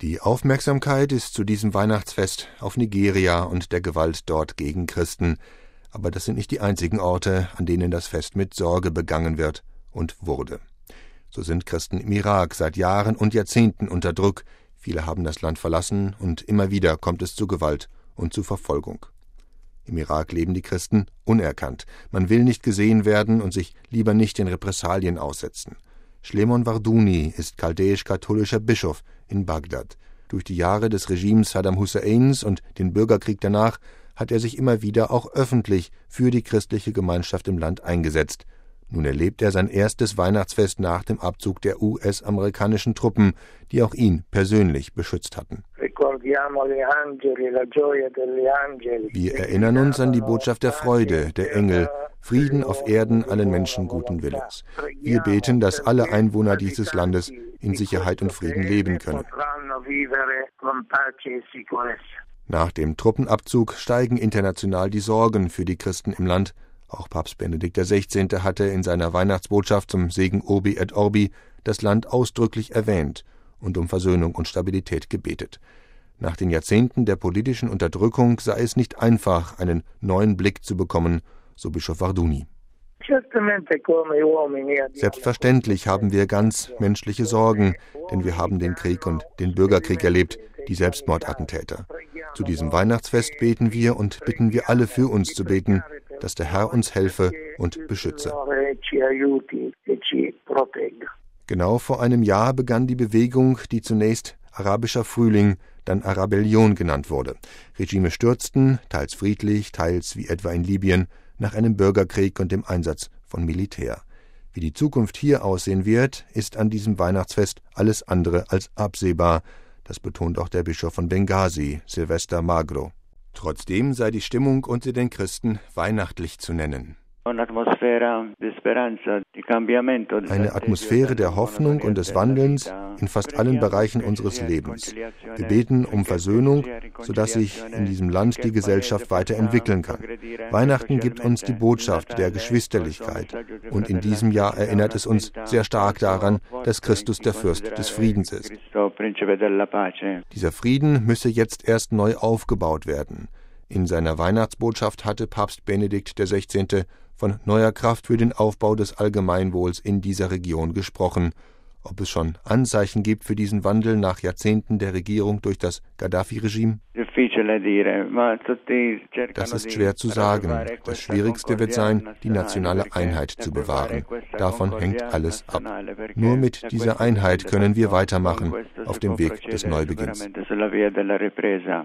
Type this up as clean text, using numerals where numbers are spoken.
Die Aufmerksamkeit ist zu diesem Weihnachtsfest auf Nigeria und der Gewalt dort gegen Christen. Aber das sind nicht die einzigen Orte, an denen das Fest mit Sorge begangen wird und wurde. So sind Christen im Irak seit Jahren und Jahrzehnten unter Druck. Viele haben das Land verlassen und immer wieder kommt es zu Gewalt und zu Verfolgung. Im Irak leben die Christen unerkannt. Man will nicht gesehen werden und sich lieber nicht den Repressalien aussetzen. Shlemon Warduni ist chaldäisch-katholischer Bischof in Bagdad. Durch die Jahre des Regimes Saddam Husseins und den Bürgerkrieg danach hat er sich immer wieder auch öffentlich für die christliche Gemeinschaft im Land eingesetzt. Nun erlebt er sein erstes Weihnachtsfest nach dem Abzug der US-amerikanischen Truppen, die auch ihn persönlich beschützt hatten. Wir erinnern uns an die Botschaft der Freude, der Engel, Frieden auf Erden allen Menschen guten Willens. Wir beten, dass alle Einwohner dieses Landes in Sicherheit und Frieden leben können. Nach dem Truppenabzug steigen international die Sorgen für die Christen im Land. Auch Papst Benedikt XVI. Hatte in seiner Weihnachtsbotschaft zum Segen Urbi et Orbi das Land ausdrücklich erwähnt und um Versöhnung und Stabilität gebetet. Nach den Jahrzehnten der politischen Unterdrückung sei es nicht einfach, einen neuen Blick zu bekommen, so Bischof Warduni. Selbstverständlich haben wir ganz menschliche Sorgen, denn wir haben den Krieg und den Bürgerkrieg erlebt, die Selbstmordattentäter. Zu diesem Weihnachtsfest beten wir und bitten wir alle für uns zu beten, dass der Herr uns helfe und beschütze. Genau vor einem Jahr begann die Bewegung, die zunächst Arabischer Frühling, dann Arabellion genannt wurde. Regime stürzten, teils friedlich, teils wie etwa in Libyen, nach einem Bürgerkrieg und dem Einsatz von Militär. Wie die Zukunft hier aussehen wird, ist an diesem Weihnachtsfest alles andere als absehbar. Das betont auch der Bischof von Benghazi, Silvester Magro. Trotzdem sei die Stimmung unter den Christen weihnachtlich zu nennen. Eine Atmosphäre der Hoffnung und des Wandelns in fast allen Bereichen unseres Lebens. Wir beten um Versöhnung, sodass sich in diesem Land die Gesellschaft weiterentwickeln kann. Weihnachten gibt uns die Botschaft der Geschwisterlichkeit. Und in diesem Jahr erinnert es uns sehr stark daran, dass Christus der Fürst des Friedens ist. Dieser Frieden müsse jetzt erst neu aufgebaut werden. In seiner Weihnachtsbotschaft hatte Papst Benedikt XVI. Von neuer Kraft für den Aufbau des Allgemeinwohls in dieser Region gesprochen. Ob es schon Anzeichen gibt für diesen Wandel nach Jahrzehnten der Regierung durch das Gaddafi-Regime? Das ist schwer zu sagen. Das Schwierigste wird sein, die nationale Einheit zu bewahren. Davon hängt alles ab. Nur mit dieser Einheit können wir weitermachen auf dem Weg des Neubeginns.